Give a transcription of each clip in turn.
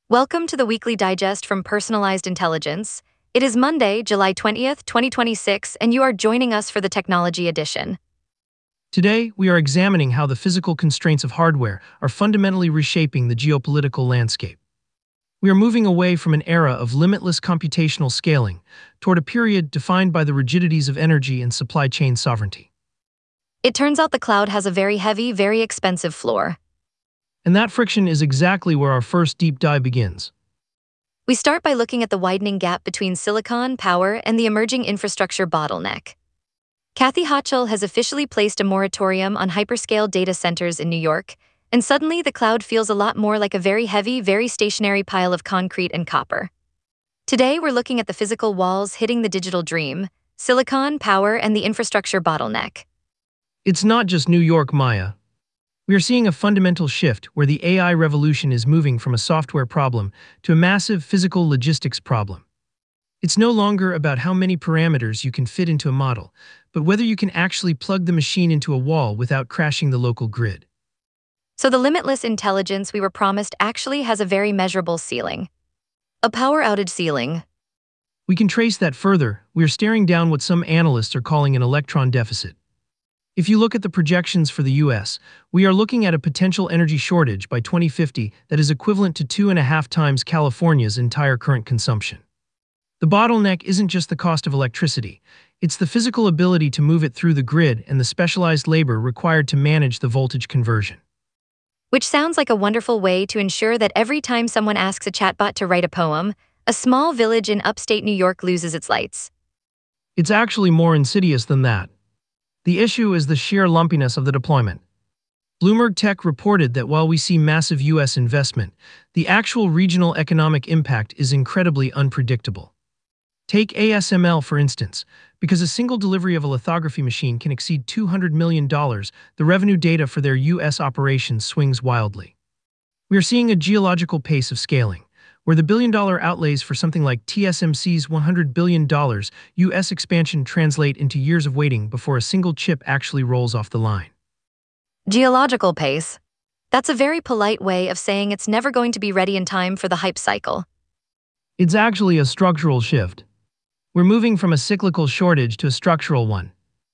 Welcome to the weekly digest from Personalized Intelligence. It is Monday, July 20th, 2026, and you are joining us for the Technology Edition. Today, we are examining how the physical constraints of hardware are fundamentally reshaping the geopolitical landscape. We are moving away from an era of limitless computational scaling toward a period defined by the rigidities of energy and supply chain sovereignty. It turns out the cloud has a very heavy, very expensive floor. And that friction is exactly where our first deep dive begins. We start by looking at the widening gap between silicon, power, and the emerging infrastructure bottleneck. Kathy Hochul has officially placed a moratorium on hyperscale data centers in New York, and suddenly the cloud feels a lot more like a very heavy, very stationary pile of concrete and copper. Today, we're looking at the physical walls hitting the digital dream, silicon, power, and the infrastructure bottleneck. It's not just New York, Maya. We are seeing a fundamental shift where the AI revolution is moving from a software problem to a massive physical logistics problem. It's no longer about how many parameters you can fit into a model, but whether you can actually plug the machine into a wall without crashing the local grid. So the limitless intelligence we were promised actually has a very measurable ceiling. A power outage ceiling. We can trace that further. We are staring down what some analysts are calling an electron deficit. If you look at the projections for the US, we are looking at a potential energy shortage by 2050 that is equivalent to 2.5 times California's entire current consumption. The bottleneck isn't just the cost of electricity, it's the physical ability to move it through the grid and the specialized labor required to manage the voltage conversion. Which sounds like a wonderful way to ensure that every time someone asks a chatbot to write a poem, a small village in upstate New York loses its lights. It's actually more insidious than that. The issue is the sheer lumpiness of the deployment. Bloomberg Tech reported that while we see massive US investment, the actual regional economic impact is incredibly unpredictable. Take ASML for instance. Because a single delivery of a lithography machine can exceed $200 million, the revenue data for their US operations swings wildly. We are seeing a geological pace of scaling, where the billion-dollar outlays for something like TSMC's $100 billion US expansion translate into years of waiting before a single chip actually rolls off the line. Geological pace. That's a very polite way of saying it's never going to be ready in time for the hype cycle. It's actually a structural shift. We're moving from a cyclical shortage to a structural one.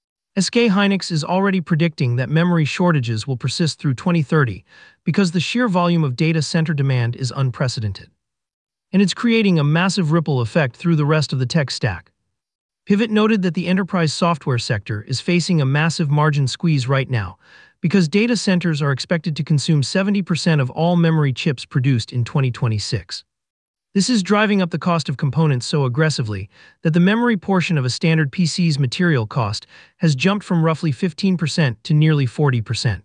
SK Hynix is already predicting that memory shortages will persist through 2030 because the sheer volume of data center demand is unprecedented. And it's creating a massive ripple effect through the rest of the tech stack. Pivot noted that the enterprise software sector is facing a massive margin squeeze right now because data centers are expected to consume 70% of all memory chips produced in 2026. This is driving up the cost of components so aggressively that the memory portion of a standard PC's material cost has jumped from roughly 15% to nearly 40%.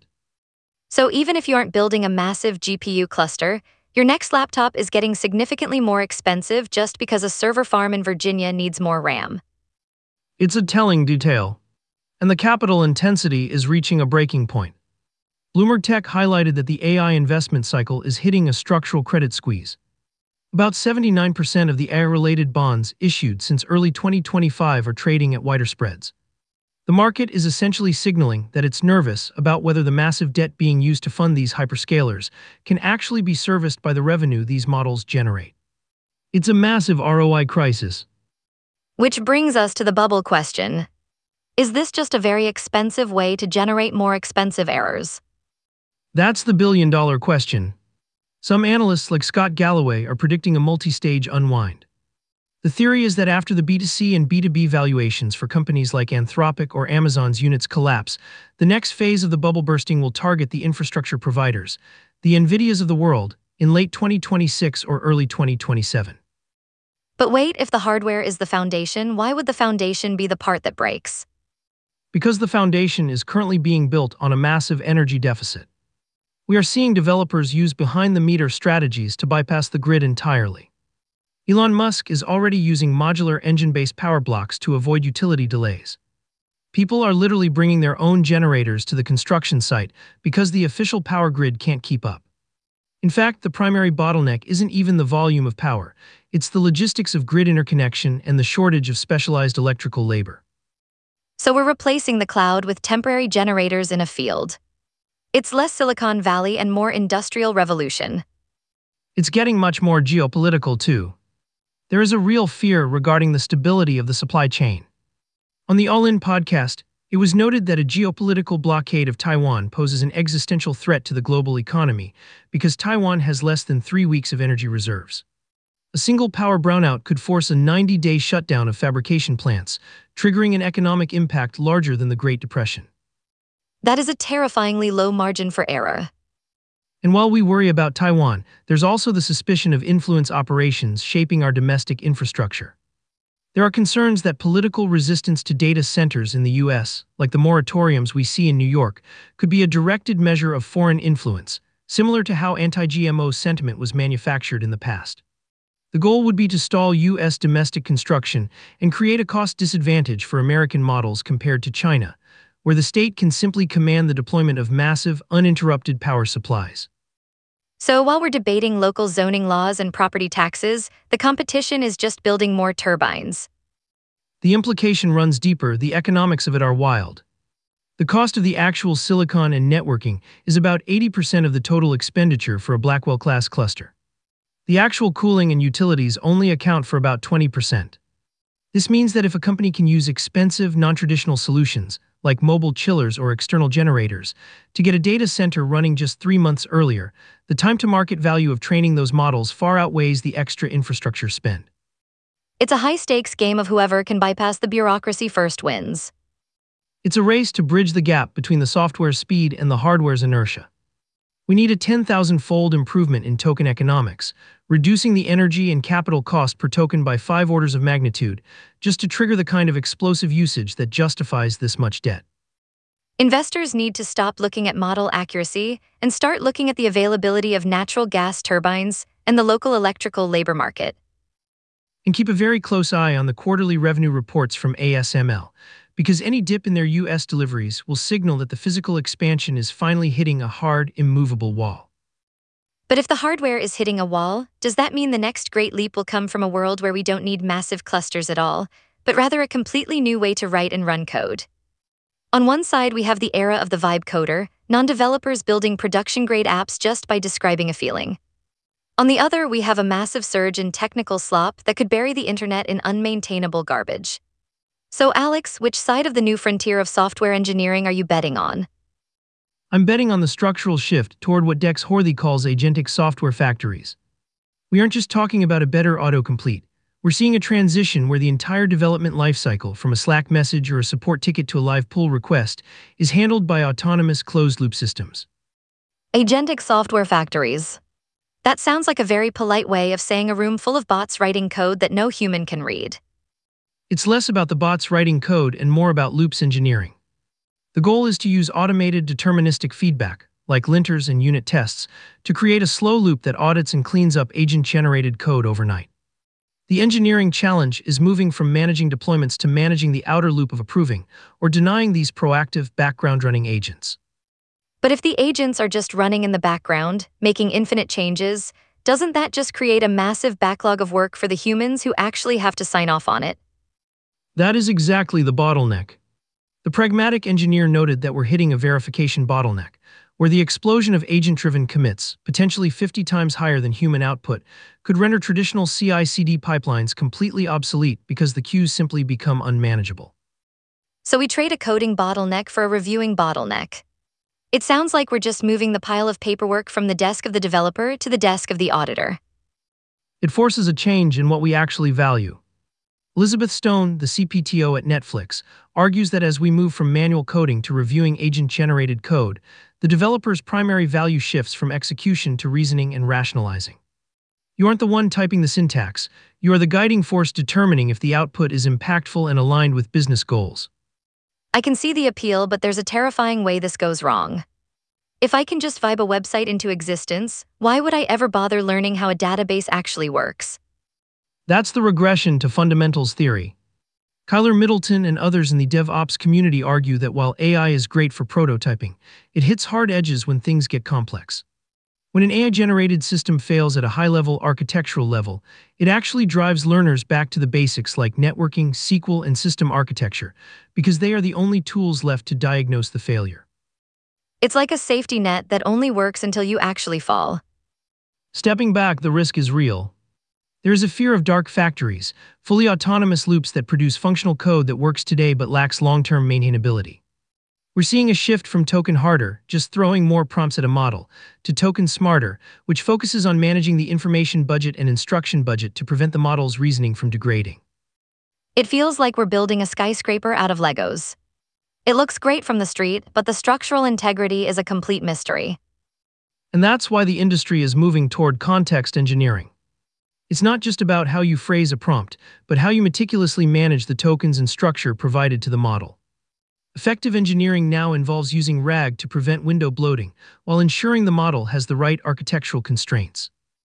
So even if you aren't building a massive GPU cluster, your next laptop is getting significantly more expensive just because a server farm in Virginia needs more RAM. It's a telling detail. And the capital intensity is reaching a breaking point. Bloomberg Tech highlighted that the AI investment cycle is hitting a structural credit squeeze. About 79% of the AI-related bonds issued since early 2025 are trading at wider spreads. The market is essentially signaling that it's nervous about whether the massive debt being used to fund these hyperscalers can actually be serviced by the revenue these models generate. It's a massive ROI crisis. Which brings us to the bubble question. Is this just a very expensive way to generate more expensive errors? That's the billion-dollar question. Some analysts like Scott Galloway are predicting a multi-stage unwind. The theory is that after the B2C and B2B valuations for companies like Anthropic or Amazon's units collapse, the next phase of the bubble bursting will target the infrastructure providers, the NVIDIAs of the world, in late 2026 or early 2027. But wait, if the hardware is the foundation, why would the foundation be the part that breaks? Because the foundation is currently being built on a massive energy deficit. We are seeing developers use behind-the-meter strategies to bypass the grid entirely. Elon Musk is already using modular engine-based power blocks to avoid utility delays. People are literally bringing their own generators to the construction site because the official power grid can't keep up. In fact, the primary bottleneck isn't even the volume of power, it's the logistics of grid interconnection and the shortage of specialized electrical labor. So we're replacing the cloud with temporary generators in a field. It's less Silicon Valley and more Industrial Revolution. It's getting much more geopolitical too. There is a real fear regarding the stability of the supply chain. On the All In podcast, it was noted that a geopolitical blockade of Taiwan poses an existential threat to the global economy because Taiwan has less than 3 weeks of energy reserves. A single power brownout could force a 90-day shutdown of fabrication plants, triggering an economic impact larger than the Great Depression. That is a terrifyingly low margin for error. And while we worry about Taiwan, there's also the suspicion of influence operations shaping our domestic infrastructure. There are concerns that political resistance to data centers in the U.S., like the moratoriums we see in New York, could be a directed measure of foreign influence, similar to how anti-GMO sentiment was manufactured in the past. The goal would be to stall U.S. domestic construction and create a cost disadvantage for American models compared to China, where the state can simply command the deployment of massive, uninterrupted power supplies. So while we're debating local zoning laws and property taxes, the competition is just building more turbines. The implication runs deeper, the economics of it are wild. The cost of the actual silicon and networking is about 80% of the total expenditure for a Blackwell-class cluster. The actual cooling and utilities only account for about 20%. This means that if a company can use expensive, non-traditional solutions, like mobile chillers or external generators, to get a data center running just 3 months earlier, the time-to-market value of training those models far outweighs the extra infrastructure spend. It's a high-stakes game of whoever can bypass the bureaucracy first wins. It's a race to bridge the gap between the software's speed and the hardware's inertia. We need a 10,000-fold improvement in token economics, reducing the energy and capital cost per token by 5 orders of magnitude, just to trigger the kind of explosive usage that justifies this much debt. Investors need to stop looking at model accuracy and start looking at the availability of natural gas turbines and the local electrical labor market. And keep a very close eye on the quarterly revenue reports from ASML, because any dip in their U.S. deliveries will signal that the physical expansion is finally hitting a hard, immovable wall. But if the hardware is hitting a wall, does that mean the next great leap will come from a world where we don't need massive clusters at all, but rather a completely new way to write and run code? On one side, we have the era of the vibe coder, non-developers building production-grade apps just by describing a feeling. On the other, we have a massive surge in technical slop that could bury the internet in unmaintainable garbage. So Alex, which side of the new frontier of software engineering are you betting on? I'm betting on the structural shift toward what Dex Horthy calls agentic software factories. We aren't just talking about a better autocomplete. We're seeing a transition where the entire development lifecycle, from a Slack message or a support ticket to a live pull request, is handled by autonomous closed-loop systems. Agentic software factories. That sounds like a very polite way of saying a room full of bots writing code that no human can read. It's less about the bots writing code and more about loops engineering. The goal is to use automated deterministic feedback, like linters and unit tests, to create a slow loop that audits and cleans up agent-generated code overnight. The engineering challenge is moving from managing deployments to managing the outer loop of approving or denying these proactive background-running agents. But if the agents are just running in the background, making infinite changes, doesn't that just create a massive backlog of work for the humans who actually have to sign off on it? That is exactly the bottleneck. The pragmatic engineer noted that we're hitting a verification bottleneck, where the explosion of agent-driven commits, potentially 50 times higher than human output, could render traditional CI/CD pipelines completely obsolete because the queues simply become unmanageable. So we trade a coding bottleneck for a reviewing bottleneck. It sounds like we're just moving the pile of paperwork from the desk of the developer to the desk of the auditor. It forces a change in what we actually value. Elizabeth Stone, the CPTO at Netflix, argues that as we move from manual coding to reviewing agent-generated code, the developer's primary value shifts from execution to reasoning and rationalizing. You aren't the one typing the syntax, you are the guiding force determining if the output is impactful and aligned with business goals. I can see the appeal, but there's a terrifying way this goes wrong. If I can just vibe a website into existence, why would I ever bother learning how a database actually works? That's the regression to fundamentals theory. Kyler Middleton and others in the DevOps community argue that while AI is great for prototyping, it hits hard edges when things get complex. When an AI-generated system fails at a high-level architectural level, it actually drives learners back to the basics like networking, SQL, and system architecture, because they are the only tools left to diagnose the failure. It's like a safety net that only works until you actually fall. Stepping back, the risk is real. There is a fear of dark factories, fully autonomous loops that produce functional code that works today but lacks long-term maintainability. We're seeing a shift from token harder, just throwing more prompts at a model, to token smarter, which focuses on managing the information budget and instruction budget to prevent the model's reasoning from degrading. It feels like we're building a skyscraper out of Legos. It looks great from the street, but the structural integrity is a complete mystery. And that's why the industry is moving toward context engineering. It's not just about how you phrase a prompt, but how you meticulously manage the tokens and structure provided to the model. Effective engineering now involves using RAG to prevent window bloating, while ensuring the model has the right architectural constraints.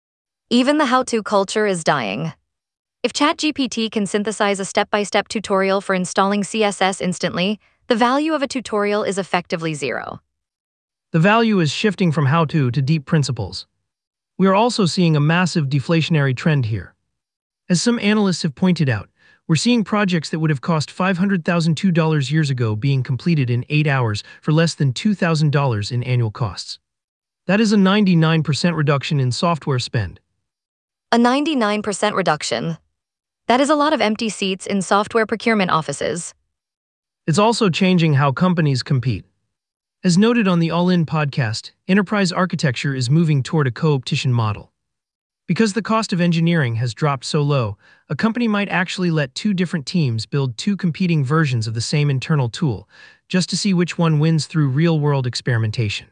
Even the how-to culture is dying. If ChatGPT can synthesize a step-by-step tutorial for installing CSS instantly, the value of a tutorial is effectively zero. The value is shifting from how-to to deep principles. We are also seeing a massive deflationary trend here. As some analysts have pointed out, we're seeing projects that would have cost $500,002 years ago being completed in 8 hours for less than $2,000 in annual costs. That is a 99% reduction in software spend. A 99% reduction. That is a lot of empty seats in software procurement offices. It's also changing how companies compete. As noted on the All In podcast, enterprise architecture is moving toward a co-opetition model. Because the cost of engineering has dropped so low, a company might actually let two different teams build two competing versions of the same internal tool, just to see which one wins through real-world experimentation.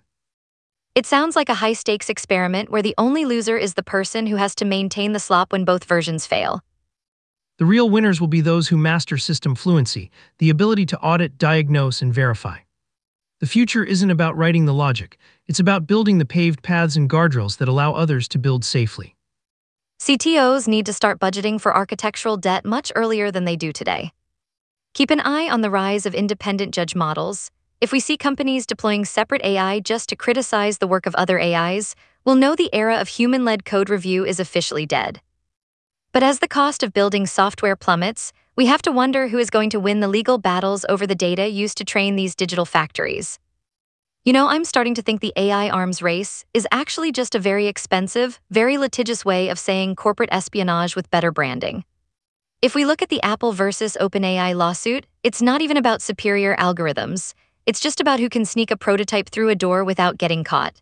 It sounds like a high-stakes experiment where the only loser is the person who has to maintain the slop when both versions fail. The real winners will be those who master system fluency, the ability to audit, diagnose, and verify. The future isn't about writing the logic, it's about building the paved paths and guardrails that allow others to build safely. CTOs need to start budgeting for architectural debt much earlier than they do today. Keep an eye on the rise of independent judge models. If we see companies deploying separate AI just to criticize the work of other AIs, we'll know the era of human-led code review is officially dead. But as the cost of building software plummets, we have to wonder who is going to win the legal battles over the data used to train these digital factories. I'm starting to think the AI arms race is actually just a very expensive, very litigious way of saying corporate espionage with better branding. If we look at the Apple versus OpenAI lawsuit, it's not even about superior algorithms. It's just about who can sneak a prototype through a door without getting caught.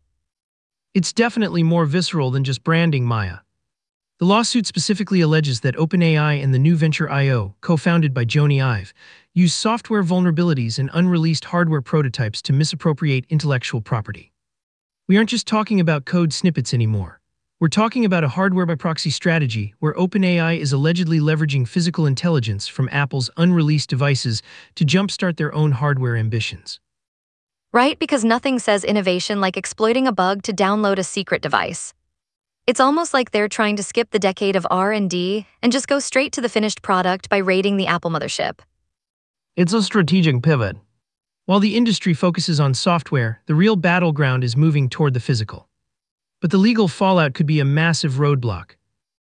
It's definitely more visceral than just branding, Maya. The lawsuit specifically alleges that OpenAI and the new venture IO, co-founded by Jony Ive, use software vulnerabilities and unreleased hardware prototypes to misappropriate intellectual property. We aren't just talking about code snippets anymore. We're talking about a hardware-by-proxy strategy where OpenAI is allegedly leveraging physical intelligence from Apple's unreleased devices to jumpstart their own hardware ambitions. Right, because nothing says innovation like exploiting a bug to download a secret device. It's almost like they're trying to skip the decade of R&D and just go straight to the finished product by raiding the Apple mothership. It's a strategic pivot. While the industry focuses on software, the real battleground is moving toward the physical. But the legal fallout could be a massive roadblock.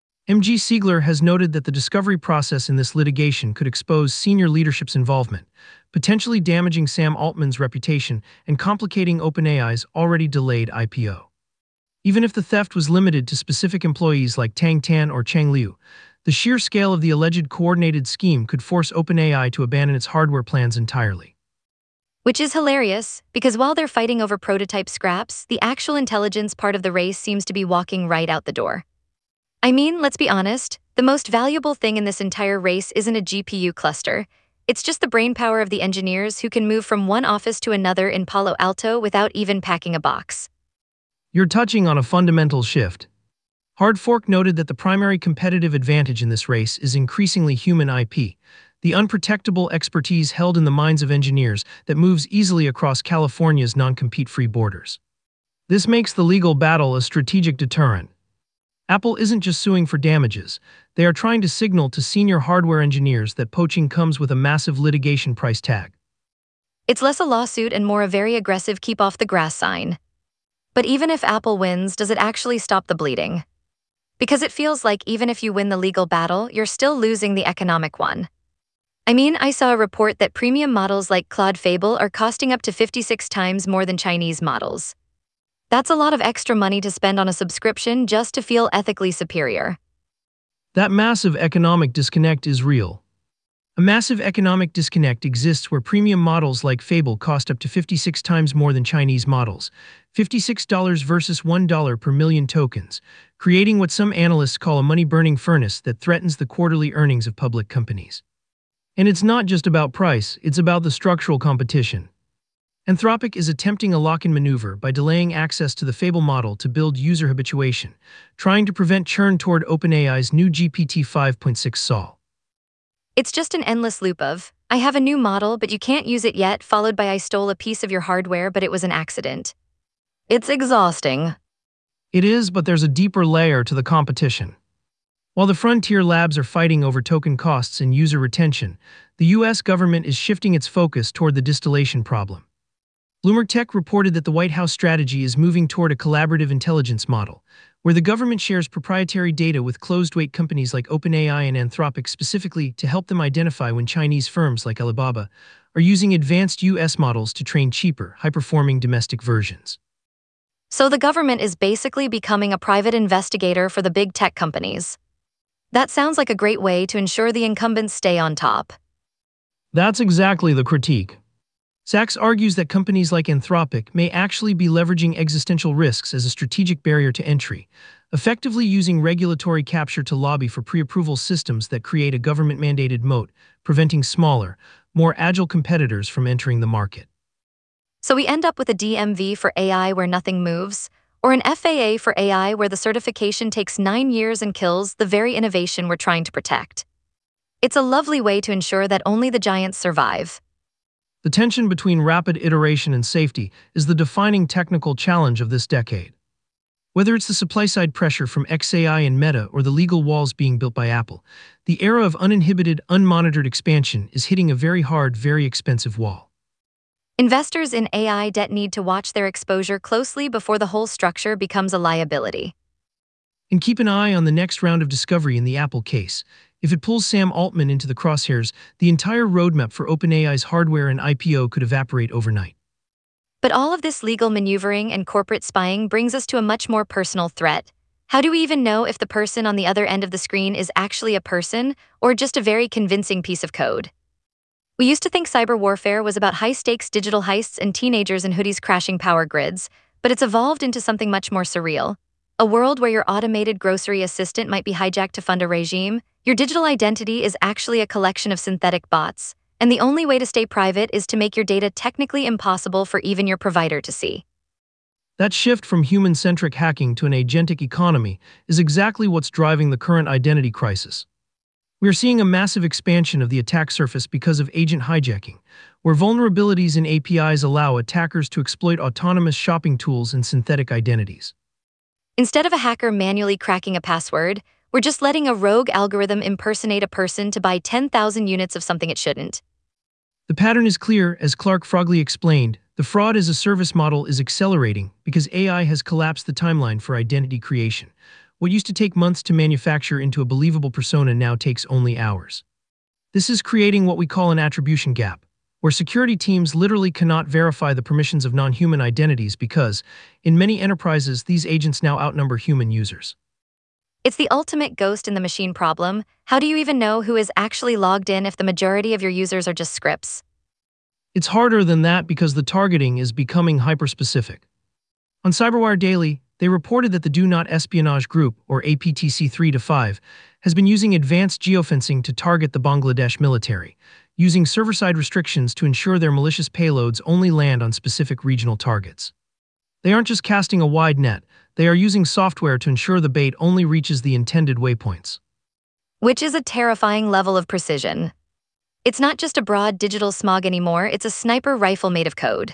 MG Siegler has noted that the discovery process in this litigation could expose senior leadership's involvement, potentially damaging Sam Altman's reputation and complicating OpenAI's already delayed IPO. Even if the theft was limited to specific employees like Tang Tan or Cheng Liu, the sheer scale of the alleged coordinated scheme could force OpenAI to abandon its hardware plans entirely. Which is hilarious, because while they're fighting over prototype scraps, the actual intelligence part of the race seems to be walking right out the door. I mean, let's be honest, the most valuable thing in this entire race isn't a GPU cluster. It's just the brainpower of the engineers who can move from one office to another in Palo Alto without even packing a box. You're touching on a fundamental shift. Hardfork noted that the primary competitive advantage in this race is increasingly human IP, the unprotectable expertise held in the minds of engineers that moves easily across California's non-compete-free borders. This makes the legal battle a strategic deterrent. Apple isn't just suing for damages. They are trying to signal to senior hardware engineers that poaching comes with a massive litigation price tag. It's less a lawsuit and more a very aggressive keep-off-the-grass sign. But even if Apple wins, does it actually stop the bleeding? Because it feels like even if you win the legal battle, you're still losing the economic one. I mean, I saw a report that premium models like Claude Fable are costing up to 56 times more than Chinese models. That's a lot of extra money to spend on a subscription just to feel ethically superior. That massive economic disconnect is real. A massive economic disconnect exists where premium models like Fable cost up to 56 times more than Chinese models, $56 versus $1 per million tokens, creating what some analysts call a money-burning furnace that threatens the quarterly earnings of public companies. And it's not just about price, it's about the structural competition. Anthropic is attempting a lock-in maneuver by delaying access to the Fable model to build user habituation, trying to prevent churn toward OpenAI's new GPT-5.6 Sol. It's just an endless loop of, I have a new model but you can't use it yet, followed by I stole a piece of your hardware but it was an accident. It's exhausting. It is, but there's a deeper layer to the competition. While the frontier labs are fighting over token costs and user retention, the US government is shifting its focus toward the distillation problem. Bloomberg Tech reported that the White House strategy is moving toward a collaborative intelligence model, where the government shares proprietary data with closed-weight companies like OpenAI and Anthropic specifically to help them identify when Chinese firms like Alibaba are using advanced US models to train cheaper, high-performing domestic versions. So the government is basically becoming a private investigator for the big tech companies. That sounds like a great way to ensure the incumbents stay on top. That's exactly the critique. Sachs argues that companies like Anthropic may actually be leveraging existential risks as a strategic barrier to entry, effectively using regulatory capture to lobby for pre-approval systems that create a government-mandated moat, preventing smaller, more agile competitors from entering the market. So we end up with a DMV for AI where nothing moves, or an FAA for AI where the certification takes 9 years and kills the very innovation we're trying to protect. It's a lovely way to ensure that only the giants survive. The tension between rapid iteration and safety is the defining technical challenge of this decade. Whether it's the supply-side pressure from xAI and Meta or the legal walls being built by Apple, the era of uninhibited, unmonitored expansion is hitting a very hard, very expensive wall. Investors in AI debt need to watch their exposure closely before the whole structure becomes a liability. And keep an eye on the next round of discovery in the Apple case. If it pulls Sam Altman into the crosshairs, the entire roadmap for OpenAI's hardware and IPO could evaporate overnight. But all of this legal maneuvering and corporate spying brings us to a much more personal threat. How do we even know if the person on the other end of the screen is actually a person or just a very convincing piece of code? We used to think cyber warfare was about high-stakes digital heists and teenagers in hoodies crashing power grids, but it's evolved into something much more surreal. A world where your automated grocery assistant might be hijacked to fund a regime, your digital identity is actually a collection of synthetic bots, and the only way to stay private is to make your data technically impossible for even your provider to see. That shift from human-centric hacking to an agentic economy is exactly what's driving the current identity crisis. We are seeing a massive expansion of the attack surface because of agent hijacking, where vulnerabilities in APIs allow attackers to exploit autonomous shopping tools and synthetic identities. Instead of a hacker manually cracking a password, we're just letting a rogue algorithm impersonate a person to buy 10,000 units of something it shouldn't. The pattern is clear, as Clark Frogley explained. The fraud as a service model is accelerating because AI has collapsed the timeline for identity creation. What used to take months to manufacture into a believable persona now takes only hours. This is creating what we call an attribution gap, where security teams literally cannot verify the permissions of non-human identities because, in many enterprises, these agents now outnumber human users. It's the ultimate ghost in the machine problem. How do you even know who is actually logged in if the majority of your users are just scripts? It's harder than that because the targeting is becoming hyper-specific. On CyberWire Daily, they reported that the Do Not Espionage Group, or APTC 3-5, has been using advanced geofencing to target the Bangladesh military, using server-side restrictions to ensure their malicious payloads only land on specific regional targets. They aren't just casting a wide net, they are using software to ensure the bait only reaches the intended waypoints. Which is a terrifying level of precision. It's not just a broad digital smog anymore, it's a sniper rifle made of code.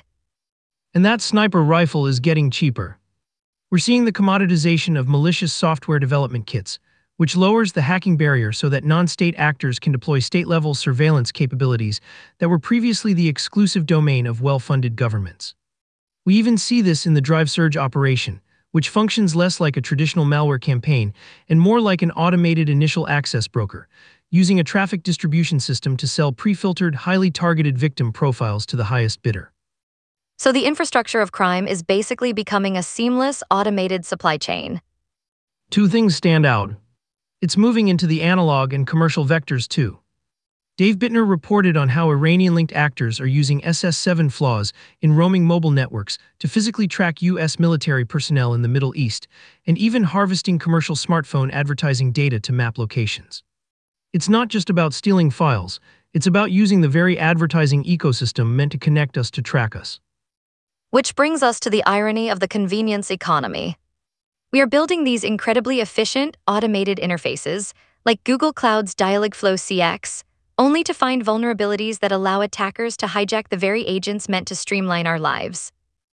And that sniper rifle is getting cheaper. We're seeing the commoditization of malicious software development kits, which lowers the hacking barrier so that non-state actors can deploy state-level surveillance capabilities that were previously the exclusive domain of well-funded governments. We even see this in the Drive Surge operation, which functions less like a traditional malware campaign and more like an automated initial access broker, using a traffic distribution system to sell pre-filtered, highly targeted victim profiles to the highest bidder. So the infrastructure of crime is basically becoming a seamless, automated supply chain. Two things stand out. It's moving into the analog and commercial vectors too. Dave Bittner reported on how Iranian-linked actors are using SS7 flaws in roaming mobile networks to physically track U.S. military personnel in the Middle East, and even harvesting commercial smartphone advertising data to map locations. It's not just about stealing files, it's about using the very advertising ecosystem meant to connect us to track us. Which brings us to the irony of the convenience economy. We are building these incredibly efficient, automated interfaces, like Google Cloud's Dialogflow CX, only to find vulnerabilities that allow attackers to hijack the very agents meant to streamline our lives.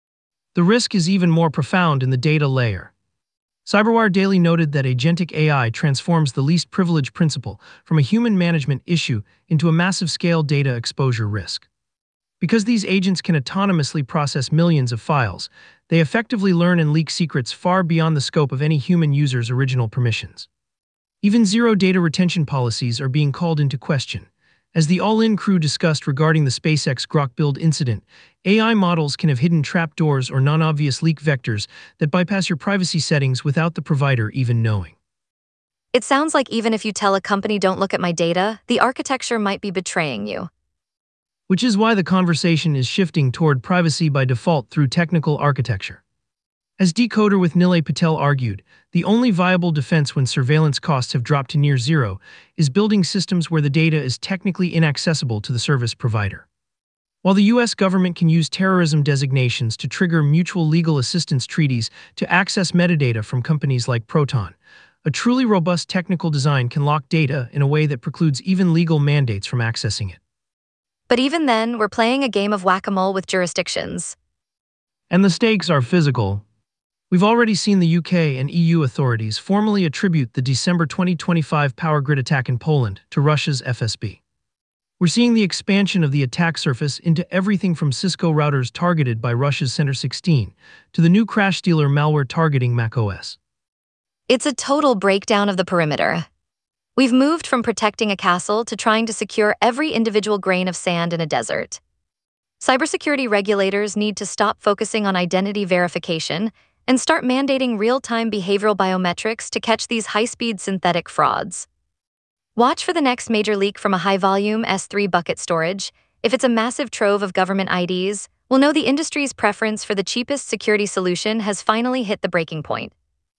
The risk is even more profound in the data layer. CyberWire Daily noted that agentic AI transforms the least privilege principle from a human management issue into a massive-scale data exposure risk. Because these agents can autonomously process millions of files, they effectively learn and leak secrets far beyond the scope of any human user's original permissions. Even zero data retention policies are being called into question. As the All-In crew discussed regarding the SpaceX Grok build incident, AI models can have hidden trapdoors or non-obvious leak vectors that bypass your privacy settings without the provider even knowing. It sounds like even if you tell a company don't look at my data, the architecture might be betraying you. Which is why the conversation is shifting toward privacy by default through technical architecture. As Decoder with Nilay Patel argued, the only viable defense when surveillance costs have dropped to near zero is building systems where the data is technically inaccessible to the service provider. While the U.S. government can use terrorism designations to trigger mutual legal assistance treaties to access metadata from companies like Proton, a truly robust technical design can lock data in a way that precludes even legal mandates from accessing it. But even then, we're playing a game of whack-a-mole with jurisdictions. And the stakes are physical. We've already seen the UK and EU authorities formally attribute the December 2025 power grid attack in Poland to Russia's FSB. We're seeing the expansion of the attack surface into everything from Cisco routers targeted by Russia's Center 16 to the new crash stealer malware targeting macOS. It's a total breakdown of the perimeter. We've moved from protecting a castle to trying to secure every individual grain of sand in a desert. Cybersecurity regulators need to stop focusing on identity verification and start mandating real-time behavioral biometrics to catch these high-speed synthetic frauds. Watch for the next major leak from a high-volume S3 bucket storage. If it's a massive trove of government IDs, we'll know the industry's preference for the cheapest security solution has finally hit the breaking point.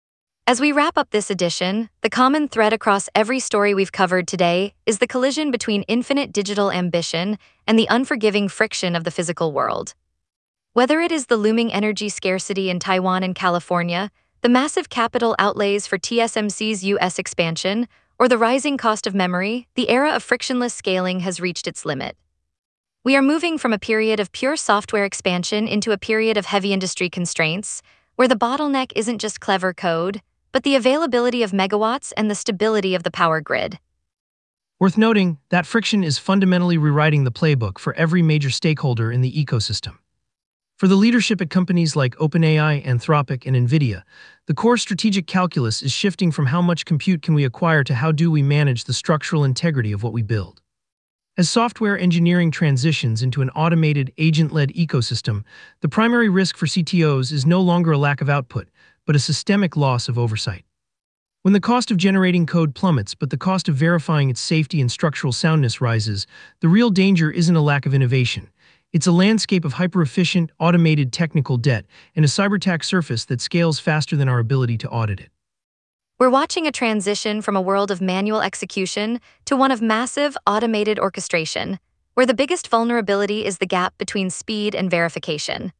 As we wrap up this edition, the common thread across every story we've covered today is the collision between infinite digital ambition and the unforgiving friction of the physical world. Whether it is the looming energy scarcity in Taiwan and California, the massive capital outlays for TSMC's U.S. expansion, or the rising cost of memory, the era of frictionless scaling has reached its limit. We are moving from a period of pure software expansion into a period of heavy industry constraints, where the bottleneck isn't just clever code, but the availability of megawatts and the stability of the power grid. Worth noting, that friction is fundamentally rewriting the playbook for every major stakeholder in the ecosystem. For the leadership at companies like OpenAI, Anthropic, and NVIDIA, the core strategic calculus is shifting from how much compute can we acquire to how do we manage the structural integrity of what we build. As software engineering transitions into an automated, agent-led ecosystem, the primary risk for CTOs is no longer a lack of output, but a systemic loss of oversight. When the cost of generating code plummets but the cost of verifying its safety and structural soundness rises, the real danger isn't a lack of innovation. It's a landscape of hyper-efficient, automated technical debt and a cyber-attack surface that scales faster than our ability to audit it. We're watching a transition from a world of manual execution to one of massive, automated orchestration, where the biggest vulnerability is the gap between speed and verification.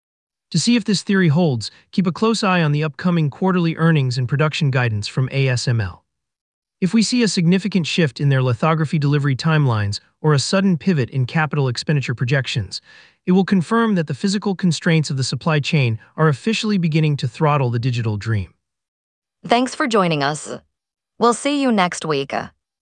To see if this theory holds, keep a close eye on the upcoming quarterly earnings and production guidance from ASML. If we see a significant shift in their lithography delivery timelines or a sudden pivot in capital expenditure projections, it will confirm that the physical constraints of the supply chain are officially beginning to throttle the digital dream. Thanks for joining us. We'll see you next week.